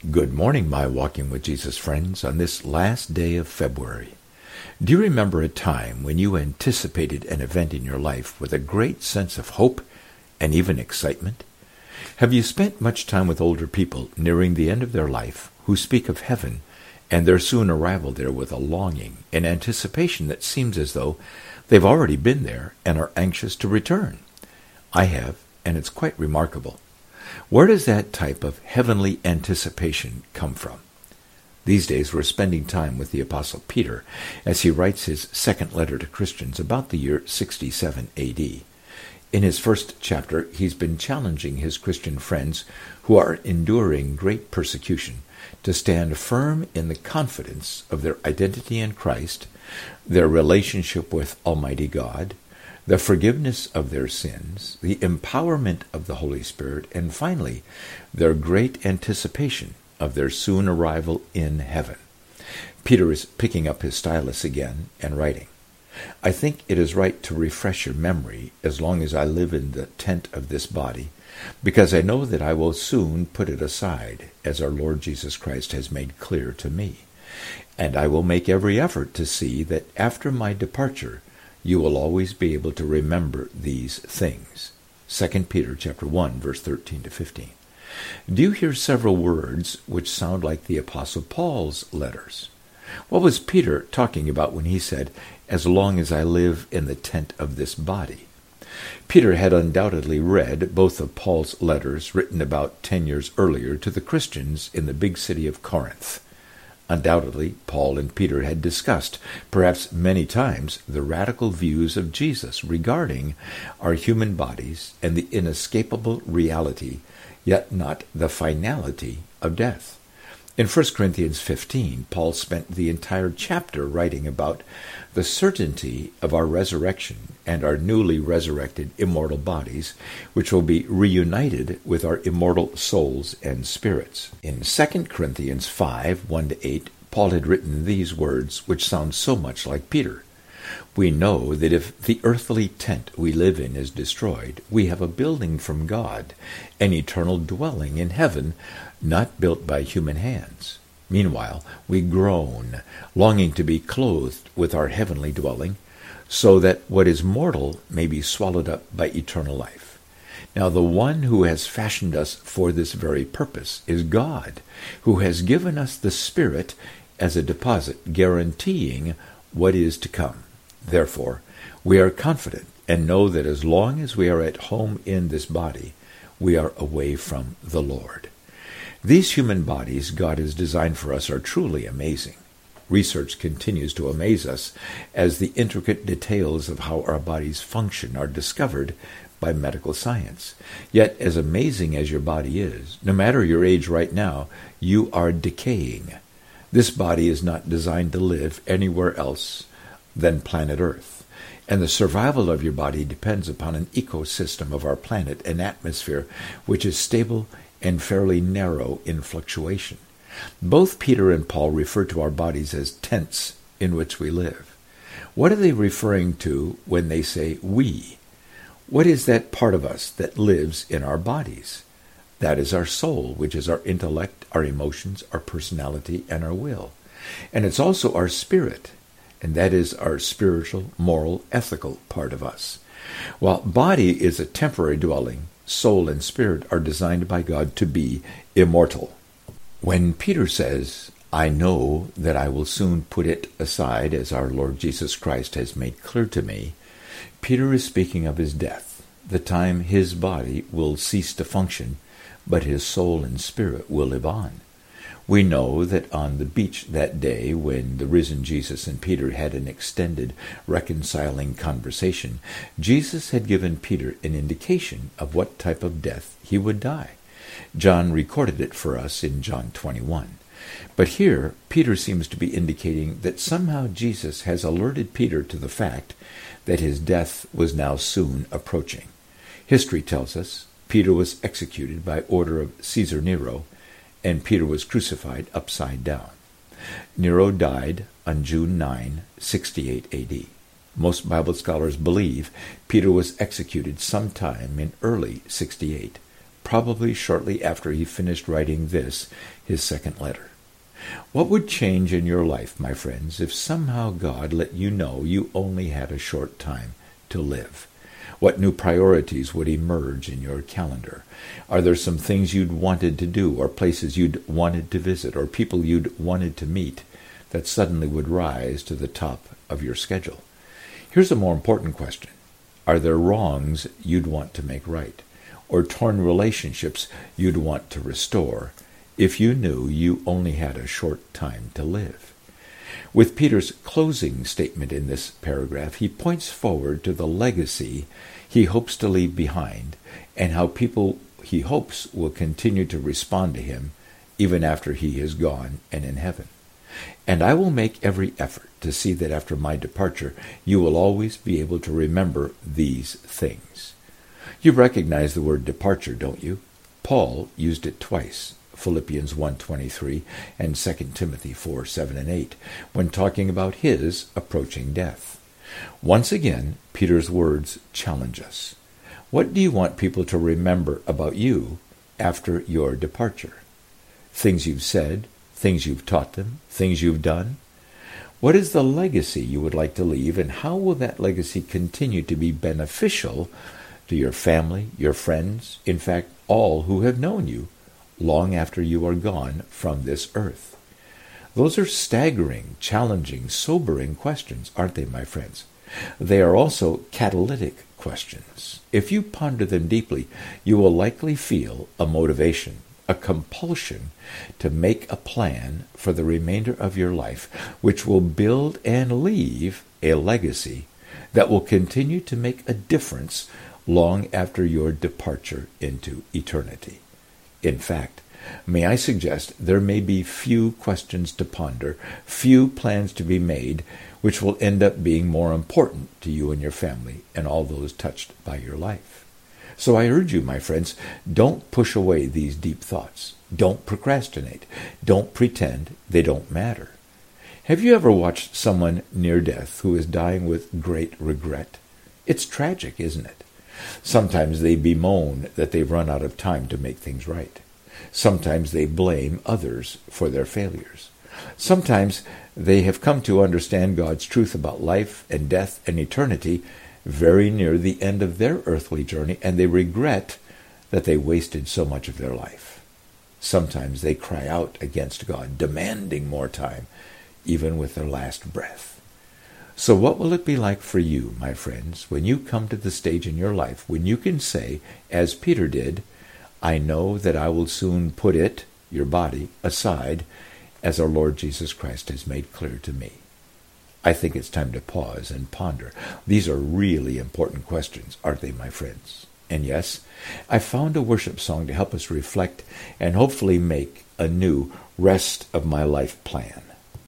Good morning, my Walking with Jesus friends, on this last day of February. Do you remember a time when you anticipated an event in your life with a great sense of hope and even excitement? Have you spent much time with older people nearing the end of their life who speak of heaven and their soon arrival there with a longing and anticipation that seems as though they've already been there and are anxious to return? I have, and it's quite remarkable. Where does that type of heavenly anticipation come from? These days we're spending time with the Apostle Peter as he writes his second letter to Christians about the year 67 A.D. In his first chapter, he's been challenging his Christian friends who are enduring great persecution to stand firm in the confidence of their identity in Christ, their relationship with Almighty God, the forgiveness of their sins, the empowerment of the Holy Spirit, and finally, their great anticipation of their soon arrival in heaven. Peter is picking up his stylus again and writing, "I think it is right to refresh your memory as long as I live in the tent of this body, because I know that I will soon put it aside, as our Lord Jesus Christ has made clear to me. And I will make every effort to see that after my departure, you will always be able to remember these things." 2 Peter chapter 1, verse 13 to 15. Do you hear several words which sound like the Apostle Paul's letters? What was Peter talking about when he said, "As long as I live in the tent of this body"? Peter had undoubtedly read both of Paul's letters written about 10 years earlier to the Christians in the big city of Corinth. Undoubtedly, Paul and Peter had discussed, perhaps many times, the radical views of Jesus regarding our human bodies and the inescapable reality, yet not the finality, of death. In 1 Corinthians 15, Paul spent the entire chapter writing about the certainty of our resurrection and our newly resurrected immortal bodies, which will be reunited with our immortal souls and spirits. In 2 Corinthians 5, 1-8, Paul had written these words, which sound so much like Peter. "We know that if the earthly tent we live in is destroyed, we have a building from God, an eternal dwelling in heaven, not built by human hands. Meanwhile, we groan, longing to be clothed with our heavenly dwelling, so that what is mortal may be swallowed up by eternal life. Now the one who has fashioned us for this very purpose is God, who has given us the Spirit as a deposit, guaranteeing what is to come. Therefore, we are confident and know that as long as we are at home in this body, we are away from the Lord." These human bodies God has designed for us are truly amazing. Research continues to amaze us as the intricate details of how our bodies function are discovered by medical science. Yet, as amazing as your body is, no matter your age right now, you are decaying. This body is not designed to live anywhere else than planet Earth, and the survival of your body depends upon an ecosystem of our planet and atmosphere which is stable and fairly narrow in fluctuation. Both Peter and Paul refer to our bodies as tents in which we live. What are they referring to when they say we? What is that part of us that lives in our bodies? That is our soul, which is our intellect, our emotions, our personality, and our will. And it's also our spirit, and that is our spiritual, moral, ethical part of us. While body is a temporary dwelling, soul and spirit are designed by God to be immortal. When Peter says, "I know that I will soon put it aside, as our Lord Jesus Christ has made clear to me," Peter is speaking of his death, the time his body will cease to function, but his soul and spirit will live on. We know that on the beach that day when the risen Jesus and Peter had an extended reconciling conversation, Jesus had given Peter an indication of what type of death he would die. John recorded it for us in John 21. But here, Peter seems to be indicating that somehow Jesus has alerted Peter to the fact that his death was now soon approaching. History tells us Peter was executed by order of Caesar Nero, and Peter was crucified upside down. Nero died on June 9, 68 A.D. Most Bible scholars believe Peter was executed sometime in early 68, probably shortly after he finished writing this, his second letter. What would change in your life, my friends, if somehow God let you know you only had a short time to live? What new priorities would emerge in your calendar? Are there some things you'd wanted to do, or places you'd wanted to visit, or people you'd wanted to meet that suddenly would rise to the top of your schedule? Here's a more important question. Are there wrongs you'd want to make right, or torn relationships you'd want to restore, if you knew you only had a short time to live? With Peter's closing statement in this paragraph, he points forward to the legacy he hopes to leave behind and how people he hopes will continue to respond to him even after he is gone and in heaven. And I will make every effort to see that after my departure you will always be able to remember these things. You recognize the word departure, don't you? Paul used it twice. Philippians 1:23 and 2 Timothy 4:7 and 8, when talking about his approaching death. Once again, Peter's words challenge us. What do you want people to remember about you after your departure? Things you've said, things you've taught them, things you've done? What is the legacy you would like to leave, and how will that legacy continue to be beneficial to your family, your friends, in fact, all who have known you, long after you are gone from this earth? Those are staggering, challenging, sobering questions, aren't they, my friends? They are also catalytic questions. If you ponder them deeply, you will likely feel a motivation, a compulsion to make a plan for the remainder of your life, which will build and leave a legacy that will continue to make a difference long after your departure into eternity. In fact, may I suggest there may be few questions to ponder, few plans to be made, which will end up being more important to you and your family and all those touched by your life. So I urge you, my friends, don't push away these deep thoughts. Don't procrastinate. Don't pretend they don't matter. Have you ever watched someone near death who is dying with great regret? It's tragic, isn't it? Sometimes they bemoan that they've run out of time to make things right. Sometimes they blame others for their failures. Sometimes they have come to understand God's truth about life and death and eternity very near the end of their earthly journey, and they regret that they wasted so much of their life. Sometimes they cry out against God, demanding more time, even with their last breath. So what will it be like for you, my friends, when you come to the stage in your life when you can say, as Peter did, I know that I will soon put it, your body, aside, as our Lord Jesus Christ has made clear to me? I think it's time to pause and ponder. These are really important questions, aren't they, my friends? And yes, I found a worship song to help us reflect and hopefully make a new rest of my life plan.